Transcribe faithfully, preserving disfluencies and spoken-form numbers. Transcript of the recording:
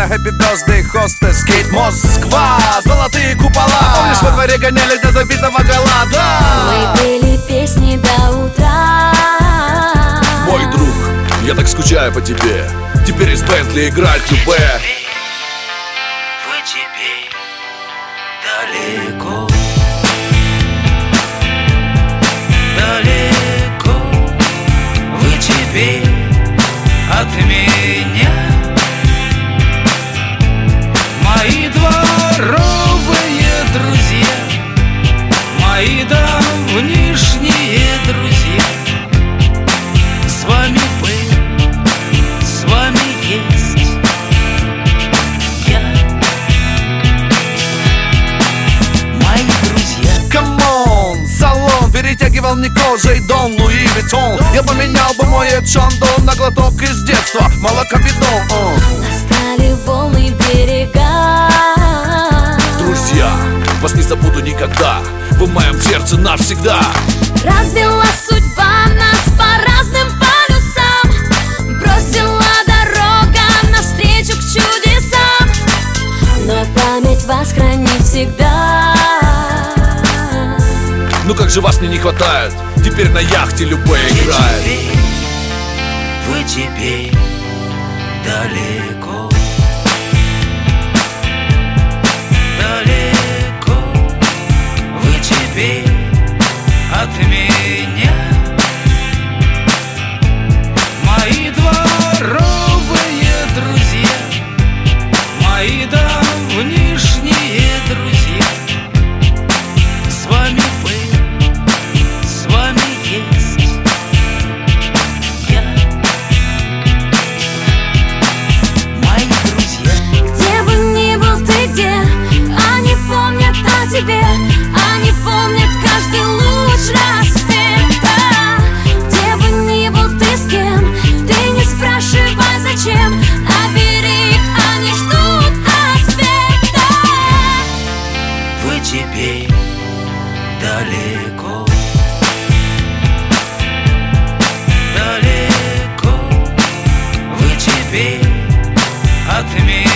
Happy birthday, hostess, Кейт Москва. Золотые купола, помнишь, во дворе гоняли до забитого гола, да? Мы пели песни до утра. Мой друг, я так скучаю по тебе. Теперь из Бентли играет любэ. Вы теперь далеко, далеко. Вы теперь от меня. Мои дворовые друзья, мои давнишние друзья. С вами был, с вами есть я. Мои друзья. Камон, салон перетягивал мне кожей Дон Луи Виттон. Я поменял бы мой Эдшондо на глоток из детства, молокобидон. Настали волны берега. Друзья, вас не забуду никогда. Вы в моем сердце навсегда. Развела судьба нас по разным полюсам. Бросила дорога навстречу к чудесам. Но память вас хранит всегда. Ну как же вас мне не хватает. Теперь на яхте любэ играет. Вы теперь далеко, далеко. Вы теперь от меня. Мои дворовые друзья, мои давнишние друзья. С вами был, с вами есть я. Мои друзья. Где бы ни был ты, где, они помнят о тебе. Они помнят каждый луч рассвета. Где бы ни был ты, с кем, ты не спрашивай зачем, а бери их, они ждут ответа. Вы теперь далеко, далеко. Вы теперь от меня.